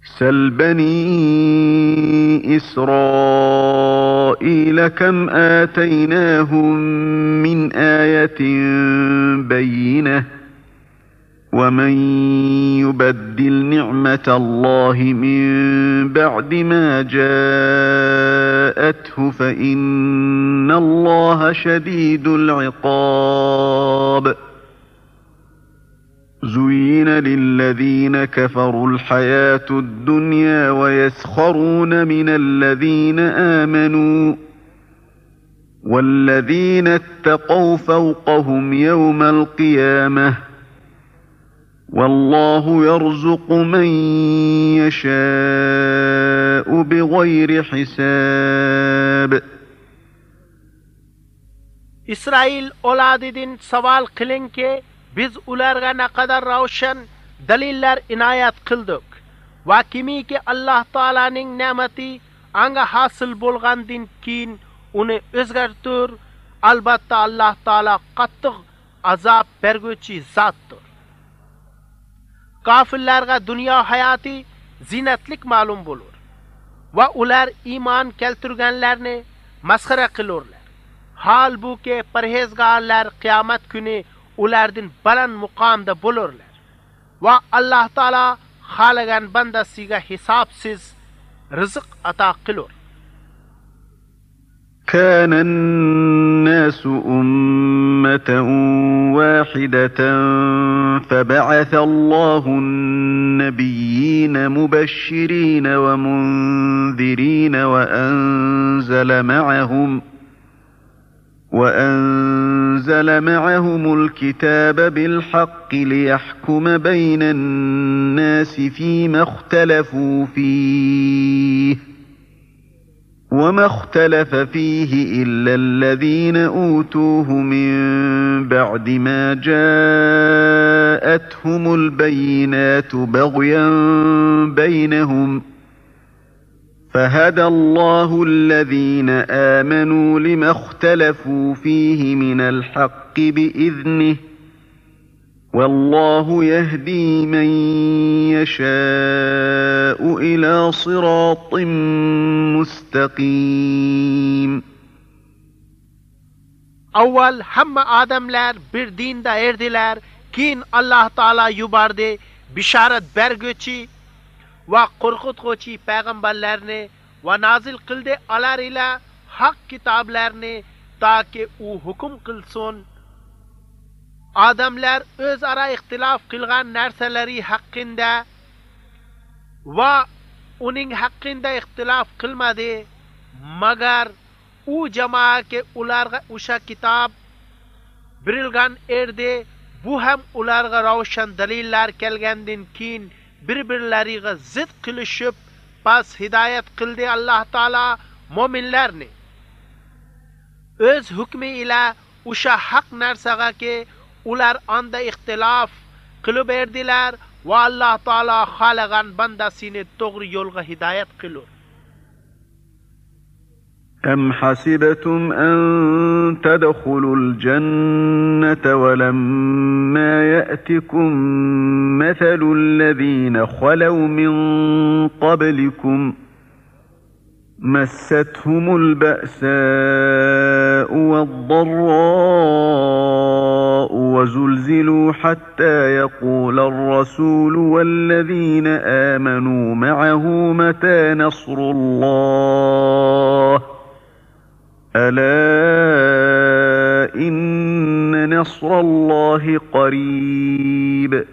سل بني إسرائيل كم آتيناهم من آية بينة ومن يبدل نعمة الله من بعد ما جاءته فإن الله شديد العقاب زين للذين كفروا الحياة الدنيا ويسخرون من الذين آمنوا والذين اتقوا فوقهم يوم القيامة والله يرزق من يشاء بغير حساب İsrail oladidin saval kılınke biz ularga naqadar ravshan dalillar inayat qildik va kimiki Alloh taolaning ne'mati anga hosil bo'lgandan keyin uni o'zgartir albatta Alloh taolo qattiq azob berguvchi zotdir. Kafirlarga dunyo hayoti zinatlik ma'lum bo'lur va ular iymon keltirganlarni masxara qilurlar. Halbuki parhezgorlar qiyomat kuni ulardan baland muqomda bo'lurlar va Alloh taolo xohlagan bandasiga hisobsiz rizq ato qilur. كان الناس أمة واحدة فبعث الله النبيين مبشرين ومنذرين وأنزل معهم الكتاب بالحق ليحكم بين الناس فيما اختلفوا فيه وما اختلف فيه إلا الذين أوتوه من بعد ما جاءتهم البينات بغيا بينهم فهدى الله الذين آمنوا لما اختلفوا فيه من الحق بإذنه والله يهدي من يشاء إلى صراط مستقيم Avval hamma odamlar bir dinda erdilar, keyin Alloh taolo yubordi bishorat berguvchi va qo'rqituvchi payg'ambarlarni va nozil qildi ular ila haq kitoblarni toki u hukm qilsin. Odamlar o'zaro ixtilof qilgan narsalari haqida va uning haqida ixtilof qilmadi magar u jamoaga ularga o'sha kitob berilgan edi. Bu ham ularga ravshan dalillar kelgandan keyin bir-birlariga zid qilishib pas hidoyat qildi Alloh taolo mo'minlarni o'z hukmi ila o'sha haq narsaga ular anda ixtilof qilib berdilar va Alloh taolo xohlagan bandasini to'g'ri yo'lga hidoyat qilur. أم حسبتم أن تدخلوا الجنة ولما يأتكم مثل الذين خلوا من قبلكم مستهم البأساء والضراء وزلزلوا حتى يقول الرسول والذين آمنوا معه متى نصر الله ألا إن نصر الله قريب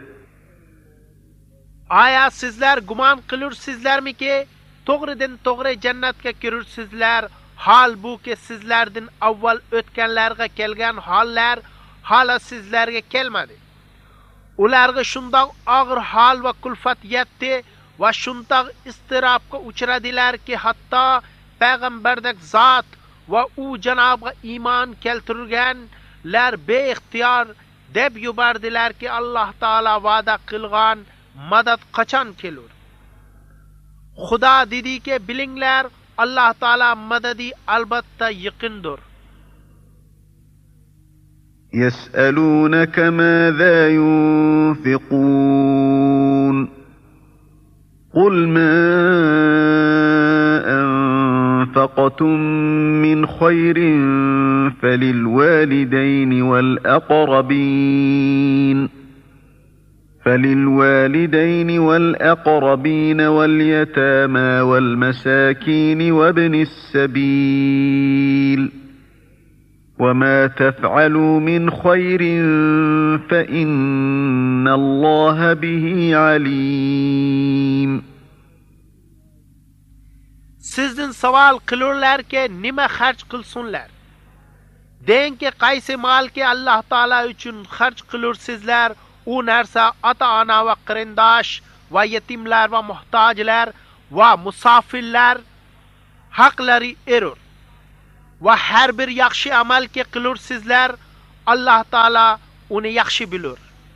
Aya sizler guman kılırsizlermi ki to'g'ridan to'g'ri jannatga kirursizlar, halbuki sizlardan avval o'tganlarga kelgan hollar hala sizlarga kelmadi. Ularga shundoq og'ir hol va kulfat yetdi va shundoq istirobga uchradilar ki hatto payg'ambardek zot va u janobga iymon keltirganlar beixtiyor deb yubordilar ki Alloh taolo va'da qilgan madad qachon kelur. Xudo dediki bilinglar Alloh taolo madadi albatta yaqindir. يسألونك ماذا ينفقون قل ما أنفقتم من خير فللوالدين والأقربين واليتامى والمساكين وابن السبيل وما تفعلوا من خير فإن الله به عليم. Sizden saval qilurlar ki nima xarj qilsunlar. Deyin ki qaysi mal ki Allah Taala uchun xarj qilursizlar, u narsa ota-ona va qarindosh va yetimlar va muhtojlar va musofirlar haqlari erur. Va har bir yaxshi amal ki qilursizlar, Allah Taala uni yaxshi bilur.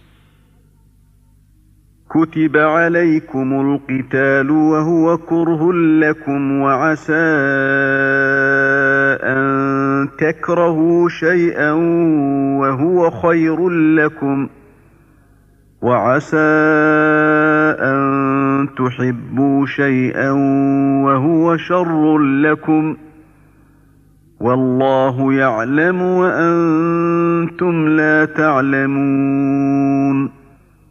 كتب عليكم القتال وهو كره لكم وعسى أن تكرهوا شيئا وهو خير لكم وعسى أن تحبوا شيئا وهو شر لكم والله يعلم وأنتم لا تعلمون.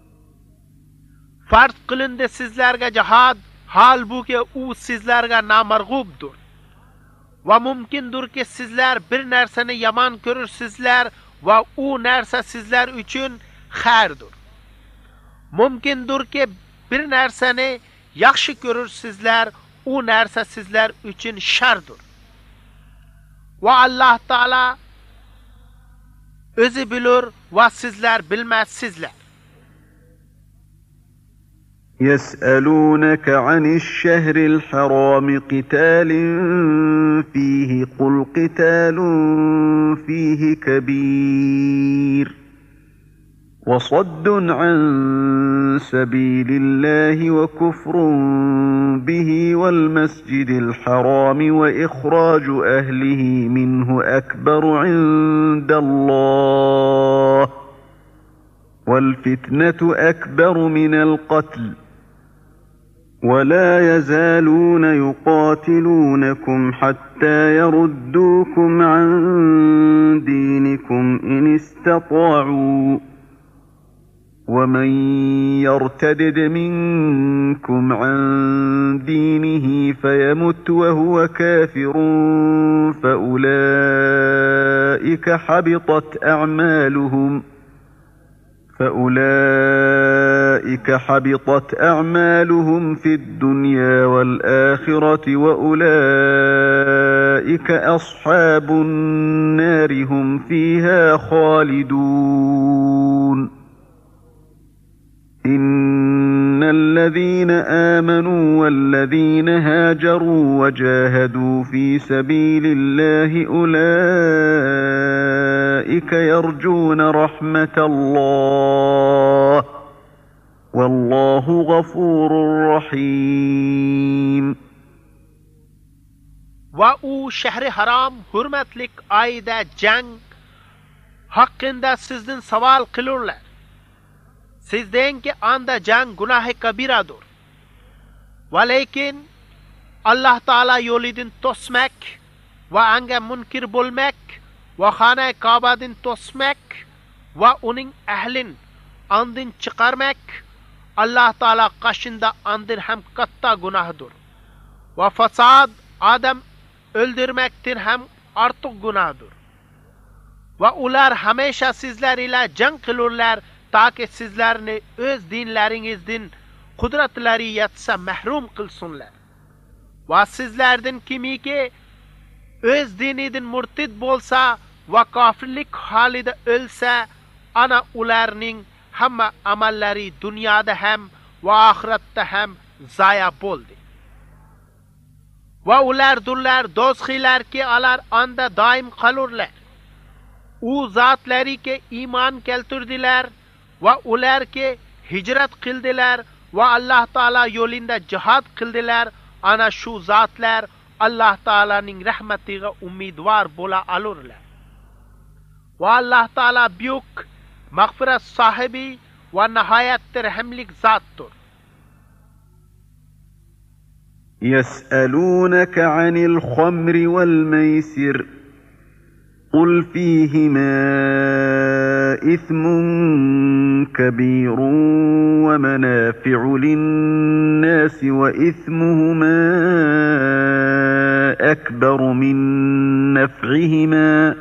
Farz qilindi sizlarga jihad, halbuki u sizlarga namarg'ubdir. Va mumkindir ki sizlar bir narsani yomon ko'rursizlar va u narsa sizlar uchun xayrdir. Mumkindir ki bir narsani yaxshi ko'rursizlar, u narsa sizlar uchun shardir. Va Alloh Taala o'zi bilur va sizlar bilmassizlar. يسألونك عن الشهر الحرام قتال فيه قل قتال فيه كبير وصد عن سبيل الله وكفر به والمسجد الحرام وإخراج أهله منه أكبر عند الله والفتنة أكبر من القتل ولا يزالون يقاتلونكم حتى يردوكم عن دينكم إن استطاعوا ومن يرتدد منكم عن دينه فيمت وهو كافر فأولئك حبطت أعمالهم في الدنيا والآخرة وأولئك أصحاب النار هم فيها خالدون. إن الذين آمنوا والذين هاجروا وجاهدوا في سبيل الله أولئك يرجون رحمة الله والله غفور رحيم. Va u shahri harom hurmatlik oyda jang haqqında sizdan savol qilurlar. Siz deyin ki anda jang gunohi kabiradir. Va lekin Allah Taala yo'lidan to'smak va anga munkir bo'lmak va xona Ka'badan to'smak va uning ahlin andin chiqarmak Allah Taala qashinda andin ham katta gunohdir. Va fasod odam o'ldirmakdan ham ortiq gunohdir. Va ular hamisha sizlar ila jang qilurlar taki sizlarni o'z dinlaringizdan qudratlari yetsa mahrum qilsunlar. Va sizlardan kimiki o'z dinidan murtid bo'lsa va kofirlik holida o'lsa, ana ularning hamma amallari dunyoda ham va oxiratda ham zoya bo'ldi. Va ulardirlar do'stlarki ular anda doim qolurlar. U zotlari ki iymon keltirdilar va ular ki hijrat qildilar va Alloh taolo yo'lida jihad qildilar, ana shu zotlar Alloh taolaning rahmatiga umidvor bo'la olurlar. Va Alloh taolo buyuk mag'firat sohibi va nihoyat rahimlik zotdir. يسألونك عن الخمر والميسر قل فيهما إثم كبير ومنافع للناس وإثمهما أكبر من نفعهما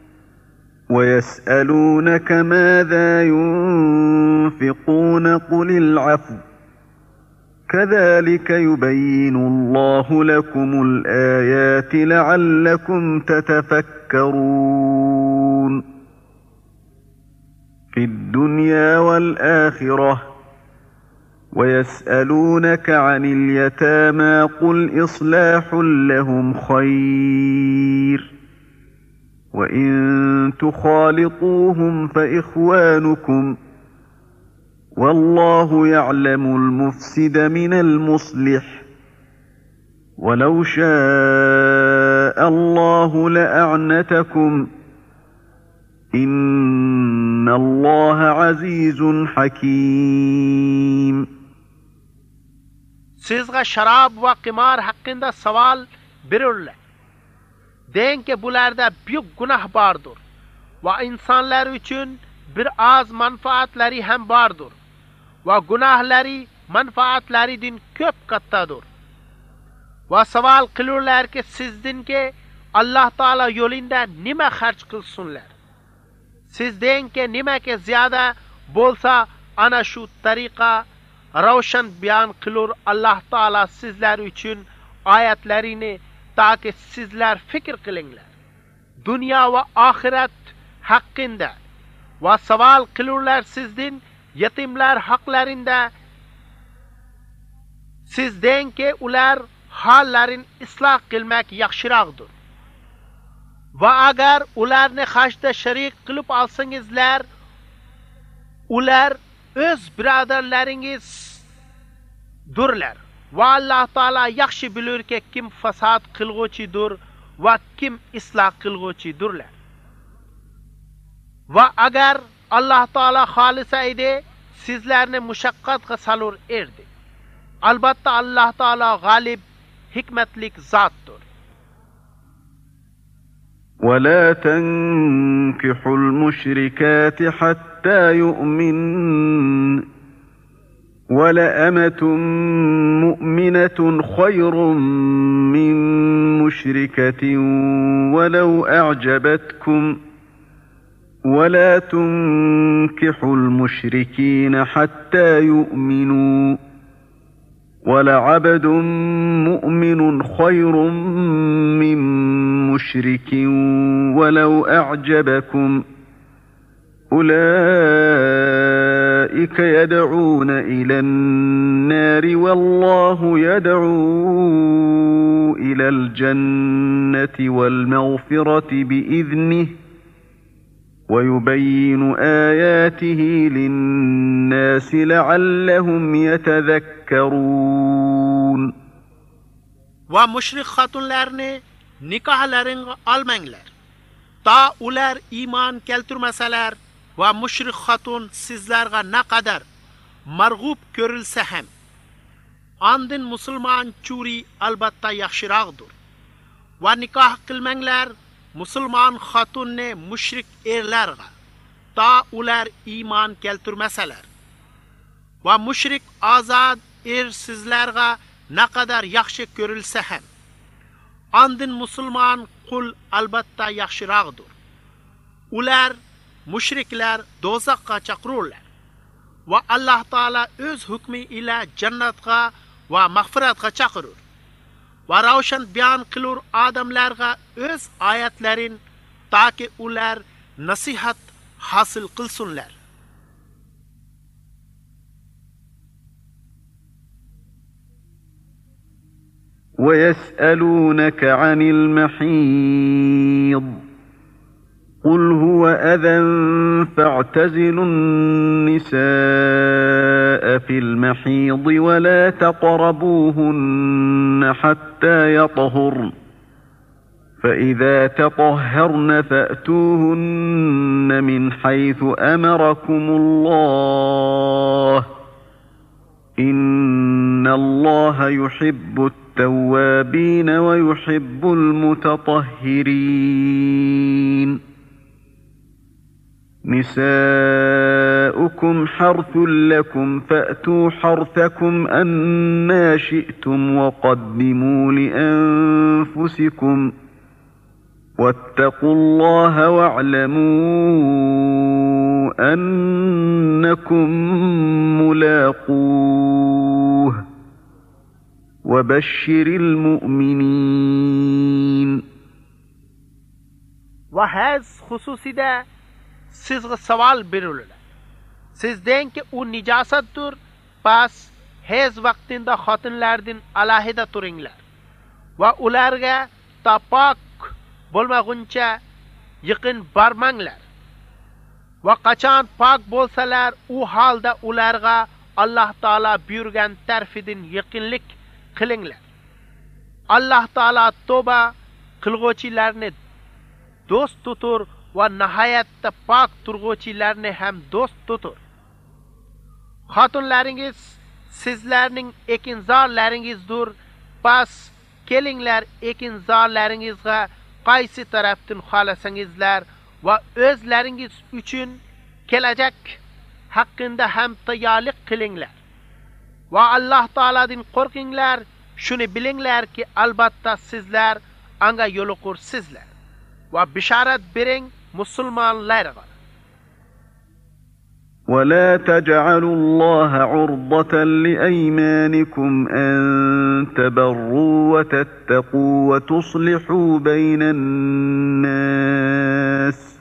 ويسألونك ماذا ينفقون قل العفو كذلك يبين الله لكم الآيات لعلكم تتفكرون في الدنيا والآخرة ويسألونك عن اليتامى قل إصلاح لهم خير وإن تخالطوهم فإخوانكم والله يعلم المفسد من المصلح ولو شاء الله لأعنتكم إن الله عزيز حكيم. Sizga şarab ve qimar hakkında saval berildi. Deyin ki bularda büyük günah bardır ve insanlar için bir az manfaatları hem bardır ve günahları manfaatlarından köp kattadır. Ve saval kılırlar ki sizdin ki Allah Teala yolunda nime harç kılsınlar. Siz deyin ki nime ki ziyada bolsa ana şu tarika ravşan beyan kılır Allah Teala sizler için ayetlerini ta ki sizler fikir kılınlar. Dünya ve ahiret hakkında ve saval kılırlar sizdin yetimler haklarında. Siz deyin ki ular hallerin ıslah kılmak yakşıraqdır. Ve agar ularni haşda şerik kılıp alsınızlar, ular öz birodarlaringiz durlar. Ve Allah Teala yaxshi bilir ki kim fasad qilg'uchidir ve kim ıslah qilg'uchidurlar. Ve agar Allah Teala xohlasa edi, sizlarni mushaqqatga salur erdi. Albatta Allah Teala g'olib, hikmatlik zotdir. ولا تنكحوا المشركات حتى يؤمن ولأمة مؤمنة خير من مشركة ولو أعجبتكم ولا تنكحوا المشركين حتى يؤمنوا ولعبد مؤمن خير من مشرك ولو أعجبكم أولئك يدعون إلى النار والله يدعو إلى الجنة والمغفرة بإذنه ويبين آياته للناس لعلهم يتذكرون. Ve müşrik hatunlarını nikahlarına almanglar. Ta ular iman keltirmasalar ve müşrik hatun sizlarga ne kadar marg'ub ko'rilsa ham andin musulmon churi albatta yaxshiraqdir. Ve nikah qilmanglar musulmon xotunni mushrik erlarga ta ular iymon keltirmasalar va mushrik azod er sizlarga naqadar yaxshi ko'rilsa ham andin musulmon qul albatta yaxshiraqdir. Ular mushriklar do'zaxga chaqirurlar va Alloh taolo o'z hukmi ila jannatga va mag'firatga chaqirur. Va ravshan bayon qilur odamlarga o'z oyatlarin toki ular nasihat hosil qilsunlar. ويسألونك عن المحيض قل هو أذى فاعتزلوا النساء في المحيض ولا تقربوهن حتى يطهرن فإذا تطهرن فأتوهن من حيث أمركم الله إن الله يحب التوابين ويحب المتطهرين نساؤكم حرث لكم فأتوا حرثكم أنى شئتم وقدموا لأنفسكم واتقوا الله واعلموا أنكم ملاقوه وبشر المؤمنين. وهذا خصوصي ده sizga savol beriladi. Siz deng ki u nijosatdir, bas hez vaqtinda xotinlardan alohida turinglar va ularga tapok bo'lmaguncha yaqin bormanglar. Va qachon pok bo'lsalar, u holda ularga Alloh taolo buyurgan tarfidan yaqinlik qilinglar. Alloh taolo tavba qilg'uvchilarni do'st tutur va nihoyatda pok turg'uvchilarni ham do'st tutur. Xotinlaringiz sizlarning ekinzorlaringizdir. Bas kelinglar ekinzorlaringizga qaysi tarafdan xohlasangizlar va o'zlaringiz uchun kelajak haqida ham tayyorlik qilinglar. Va Alloh taoladan qo'rqinglar. Shuni bilinglarki, albatta sizlar anga yo'liqursizlar. Va bisharat bering musulmonlarga. ولا تجعلوا الله عرضة لأيمانكم أن تبروا وتتقوا وتصلحوا بين الناس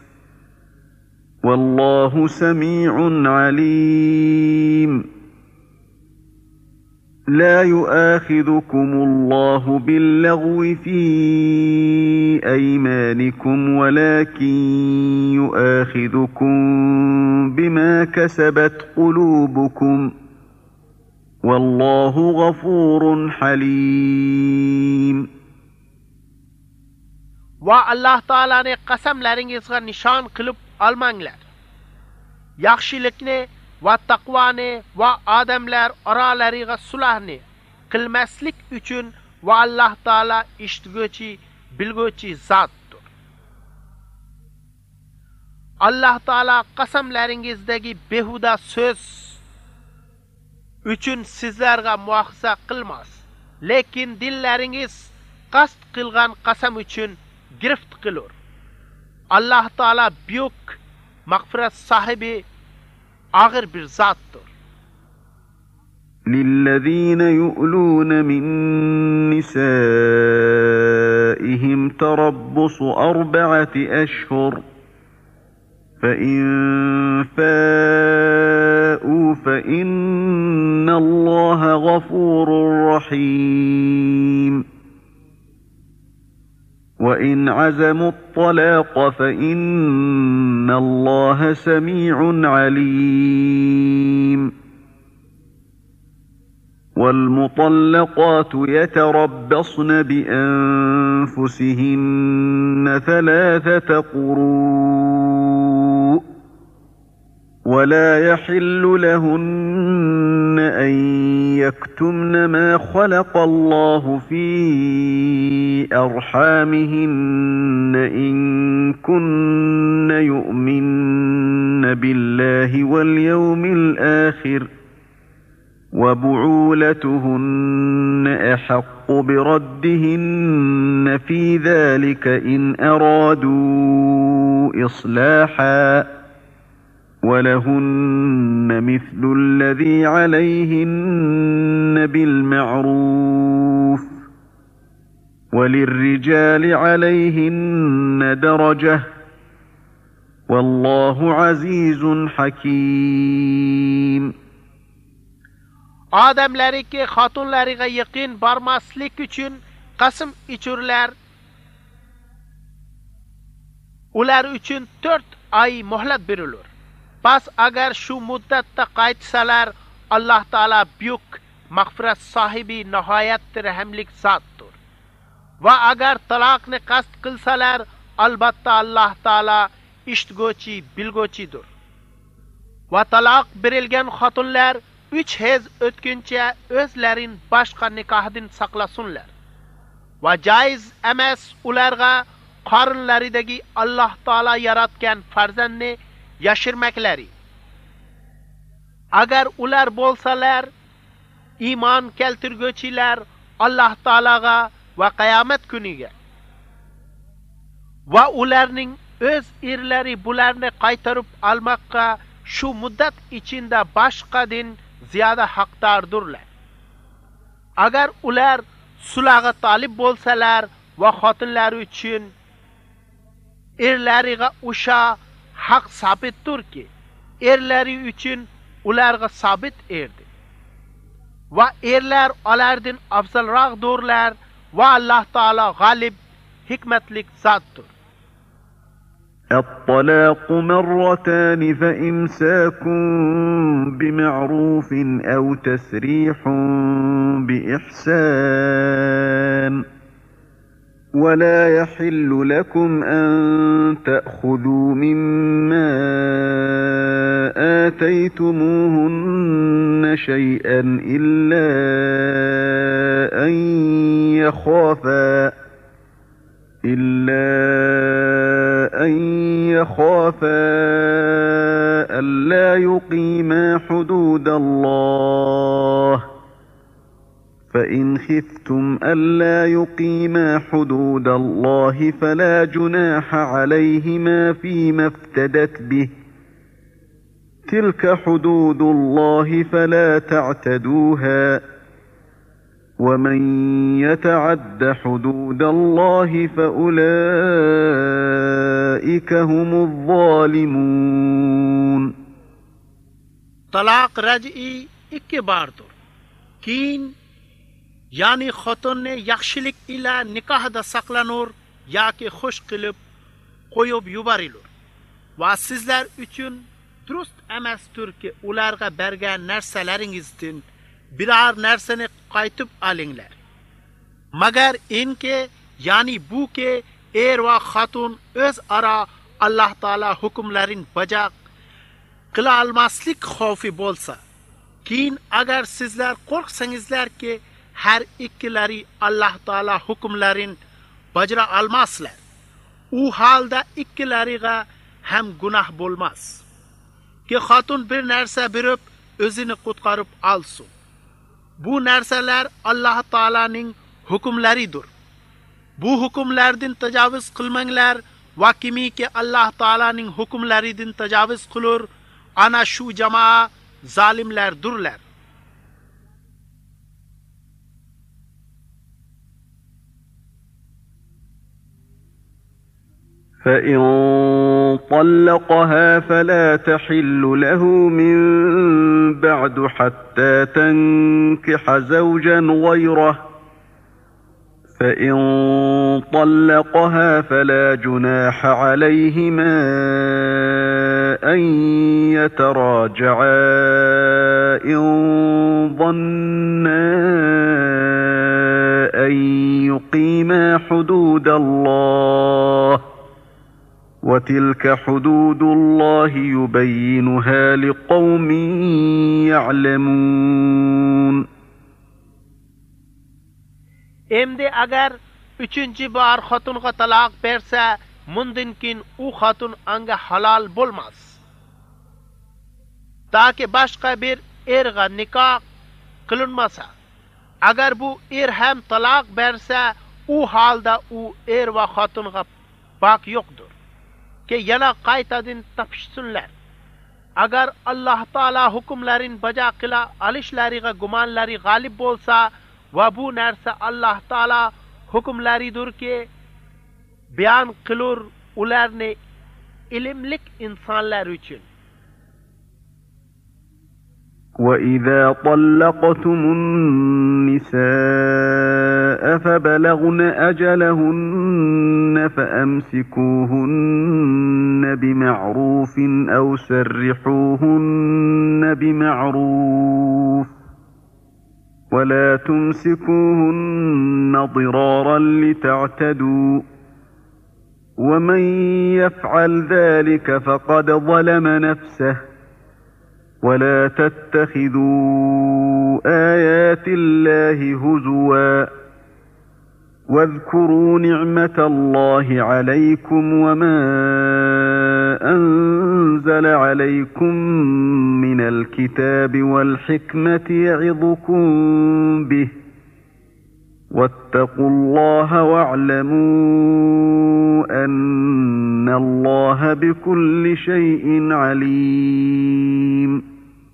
والله سميع عليم. لا يؤاخذكم الله باللغو في أيمانكم ولكن يؤاخذكم بما كسبت قلوبكم والله غفور حليم. Va Alloh taolaning qasamlaringizga nishon qilib olmanglar. Yaxshilikni va taqvoni va odamlar oralariga sulhni qilmaslik uchun va Alloh taolo eshitguvchi, bilguvchi zotdir. Alloh taolo qasamlaringizdagi behuda so'z uchun sizlarga muoxiza qilmas, lekin dillaringiz qasd qilgan qasam uchun girift qilur. Alloh taolo buyuk mag'firat sohibi, ağır bir zattır. للذين يؤلون من نسائهم تربص 4 أشهر فإن فاءوا فإن الله غفور رحيم. وإن عزموا الطلاق فإن الله سميع عليم. والمطلقات يتربصن بأنفسهن 3 قروء ولا يحل لهن أن يكتمن ما خلق الله في أرحامهن إن كن يؤمن بالله واليوم الآخر وبعولتهن أحق بردهن في ذلك إن أرادوا إصلاحا ولهن مثل الذي عليهن بالمعروف وللرجال عليهن درجة والله عزيز حكيم. Odamlariki xotinlariga yaqin bormaslik uchun qasam ichurlar. Ular uchun 4 oy muhlat berilur. Bas agar shu muddatda qaytsalar, Alloh taolo buyuk mag'firat sohibi, nihoyat rahimlik zotdir. Va agar taloqni qasd qilsalar, albatta Alloh taolo eshitguvchi, bilguvchidir. Va taloq berilgan xotinlar 3 hez o'tguncha o'zlarin boshqa nikohdan saqlasunlar va joiz emas ularga qorunlaridagi Alloh taolo yaratgan farzandni yashirmaklari. Agar ular bo'lsalar iymon keltirguvchilar Alloh taologa va qiyomat kuniga va ularning o'z erlari bularni qaytarib olmoqqa shu muddat ichida boshqadan ziyoda haqdordirlar. Agar ular sulhga talib bo'lsalar va xotinlari uchun erlariga o'sha haq sabitdirki, erlari uchun ularga sabit erdi. Va erlar ulardan afzalroqdirlar va Alloh taolo g'olib hikmatli zotdir. الطلاق مرتان فإمساك بمعروف أو تسريح بإحسان ولا يحل لكم أن تأخذوا مما آتيتموهن شيئا إلا أن يخافا ألا يقيما حدود الله فإن خفتم ألا يقيما حدود الله فلا جناح عليهما فيما افتدت به تلك حدود الله فلا تعتدوها ومن يتعد حدود الله فأولئك هم الظالمون. طلاق raj'i 2 bardır. Keyin yani xotinni yaxshilik ila nikohda saqlanur yoki xush qilib qo'yib yuborilur. Va sizlar uchun durust emasdirki ularga bergan narsalaringizdan biror narsani qaytib olinglar. Magar inki yani bu ki er va xotin o'zaro Alloh taolo hukmlarini bajo qila olmaslik xavfi bo'lsa, keyin agar sizlar qo'rqsangizlarki har ikkilari Alloh taolo hukmlarini bajra olmaslar, u holda ikkilariga ham gunoh bo'lmas. Ki xotin bir narsa berib o'zini qutqarib olsin. Bu narsalar Alloh taolaning hukmlaridir. Bu hukmlardan tajovuz qilmanglar va kimiki Alloh taolaning hukmlaridan tajovuz qilur, ana shu jamoa zolimlardirlar. فإن طلقها فلا تحل له من بعد حتى تنكح زوجا غيره فإن طلقها فلا جناح عليهما أن يتراجعا إن ظنا أن يقيما حدود الله وتلك حدود الله يبينها لقوم يعلمون. Endi agar 3-chi bor xotinga taloq bersa, mundan keyin u xotin anga halol bo'lmas. Taki boshqa bir erga nikoh qilinmasa. Agar bu er ham taloq bersa, u holda u er va xotinga pok yo'qdir. Ki yana qaytadan topishsunlar. Agar Alloh taolo hukmlarini bajo qila olishlariga gumonlari g'olib bo'lsa va bu narsa Alloh taolo hukmlaridirki bayon qilur ularni ilmlik insonlar uchun. وَإِذَا طَلَّقْتُمُ النِّسَاءَ فَبَلَغْنَ أَجَلَهُنَّ فَأَمْسِكُوهُنَّ بِمَعْرُوفٍ أَوْ سَرِّحُوهُنَّ بِمَعْرُوفٍ وَلَا تُمْسِكُوهُنَّ ضِرَارًا لِتَعْتَدُوا وَمَنْ يَفْعَلْ ذَلِكَ فَقَدْ ظَلَمَ نَفْسَهُ ولا تتخذوا آيات الله هزوا واذكروا نعمة الله عليكم وما أنزل عليكم من الكتاب والحكمة يعظكم به واتقوا الله واعلموا أن الله بكل شيء عليم.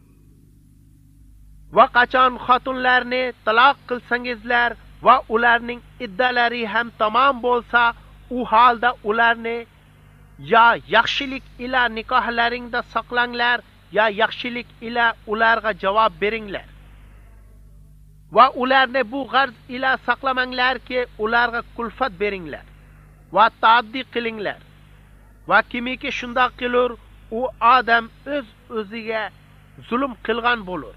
Vaqaçan xotunlarni taloq qilsangizlar va ularning iddalari ham tamom bo'lsa, u holda ularni ya yaxshilik ila nikohlaringda saqlanglar, ya yaxshilik ila ularga javob beringlar. Va ularni bu g'arz ila saqlamanglarki, ularga kulfat beringlar va ta'addi qilinglar. Va kimiki shundoq qilur, u odam o'ziga zulm qilgan bo'lur.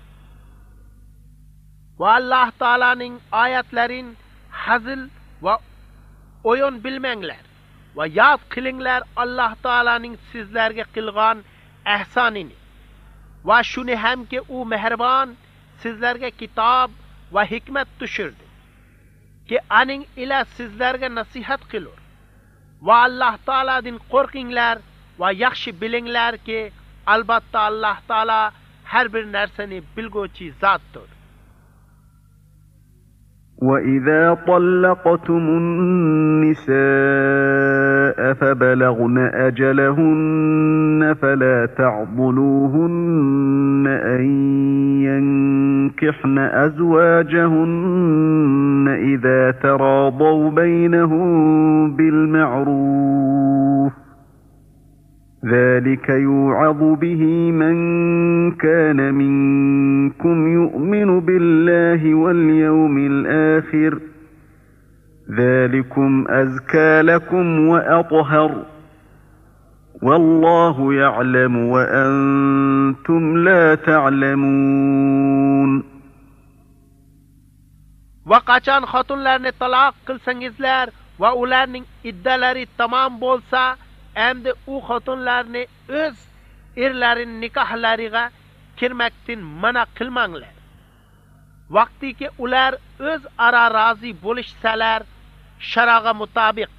Va Alloh taolaning oyatlarin hazil va o'yin bilmanglar va yod qilinglar Alloh taolaning sizlarga qilgan ehsonini. Va shuni hamki u mehribon sizlarga kitob va hikmat tushirdi ki aning ila sizlarga nasihat qilur. Va Alloh taoladan qo'rqinglar va yaxshi bilinglar ki albatta Alloh taolo har bir narsani bilguvchi zotdir. وَإِذَا طَلَّقْتُمُ النِّسَاءَ فَبَلَغْنَ أَجَلَهُنَّ فَلَا تَعْضُلُوهُنَّ أَن يَنكِحْنَ أَزْوَاجَهُنَّ إِذَا تَرَاضَوْا بَيْنَهُم بِالْمَعْرُوفِ ذَلِكَ يُوعَظُ بِهِ مَن كَانَ مِنكُمْ يُؤْمِنُ بِاللَّهِ وَالْيَوْمِ الْآخِرِ ذَلِكُمْ أَزْكَى لَكُمْ وَأَطْهَرُ وَاللَّهُ يَعْلَمُ وَأَنْتُمْ لَا تَعْلَمُونَ. Vaqaçan xotunlarni taloq qilsangizlar va ularning iddalari tamom bo'lsa, endi u xotunlarni o'z erlarining nikohlariga kirmakdan mana qilmanglar. Vaqtiki ular o'z ara rozi bo'lishsalar, shariatga mutobiq.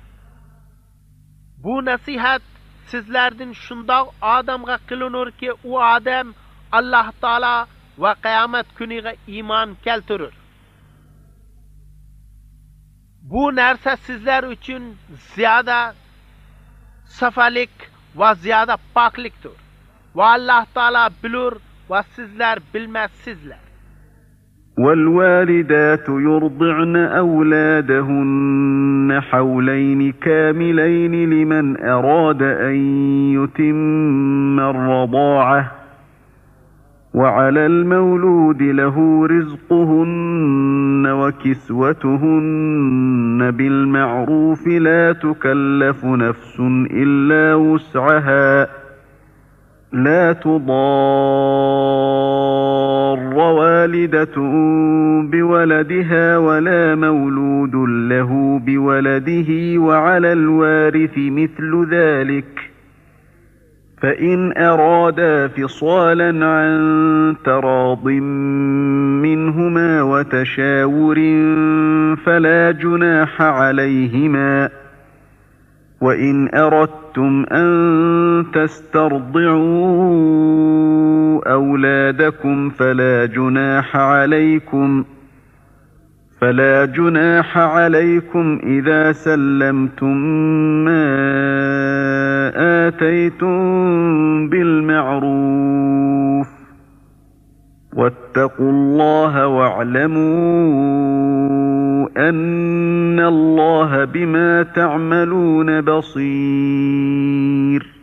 Bu nasihat sizlardan shundoq odamga qilinurki, u odam Alloh taolo va qiyomat kuniga iymon keltirir. Bu narsa sizlar uchun ziyoda safalik va ziyoda poklikdir. Va Alloh taolo bilur va sizlar bilmassizlar. وَالْوَالِدَاتُ يُرْضِعْنَ أَوْلَادَهُنَّ حَوْلَيْنِ كَامِلَيْنِ لِمَنْ أَرَادَ أَن يُتِمَّ الرَّضَاعَةَ وَعَلَى الْمَوْلُودِ لَهُ رِزْقُهُنَّ وَكِسْوَتُهُنَّ بِالْمَعْرُوفِ لَا تُكَلَّفُ نَفْسٌ إِلَّا وُسْعَهَا لا تضار والدة بولدها ولا مولود له بولده وعلى الوارث مثل ذلك فإن أرادا فصالا عن تراض منهما وتشاور فلا جناح عليهما وإن أردتم أن تسترضعوا أولادكم فلا جناح عليكم إذا سلمتم ما آتيتم بالمعروف واتقوا الله واعلموا أن الله بما تعملون بصير.